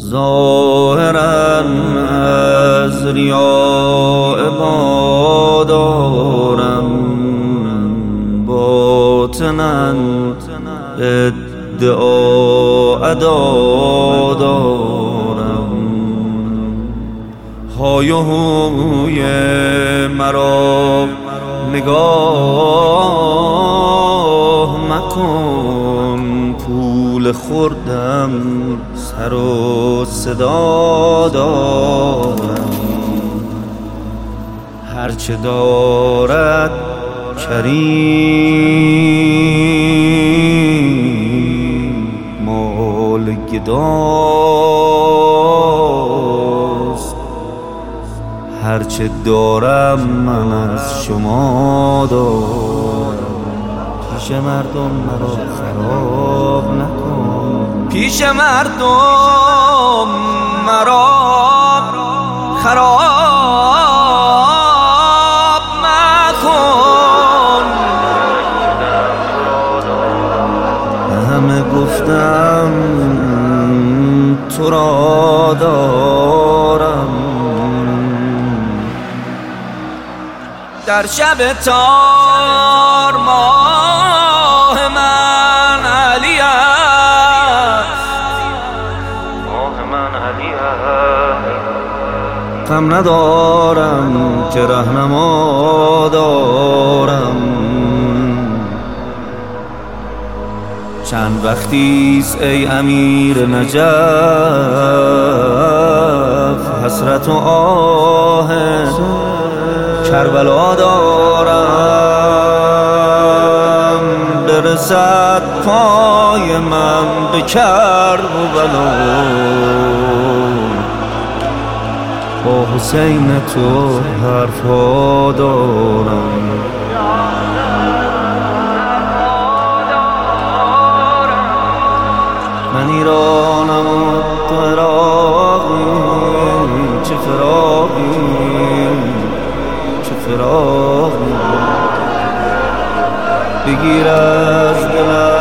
ظاهراً از ریاء بادارم، باطناً ادعا ادا دارم. های و هوی مرا نگاه مکن، پول خوردم سر و صدا دارم. هرچه دارد کریم مال گداست، هرچه دارم من از شما دارم. پیش مردم مرا خراب نکن، پیش مردم مرا خراب مکن. همه گفتم تو را دارم، در شب تار ماه من علی است، ماه من علی است. غم ندارم که رهنما دارم، چند وقتیست ای امیر نجف حسرت و آه کربلا دارم. برسد پای من به کربلا، با حسین تو حرفا دارم. من ایرانم و تو عراقی، چه فراقی چه فراقی. بگیر از دلم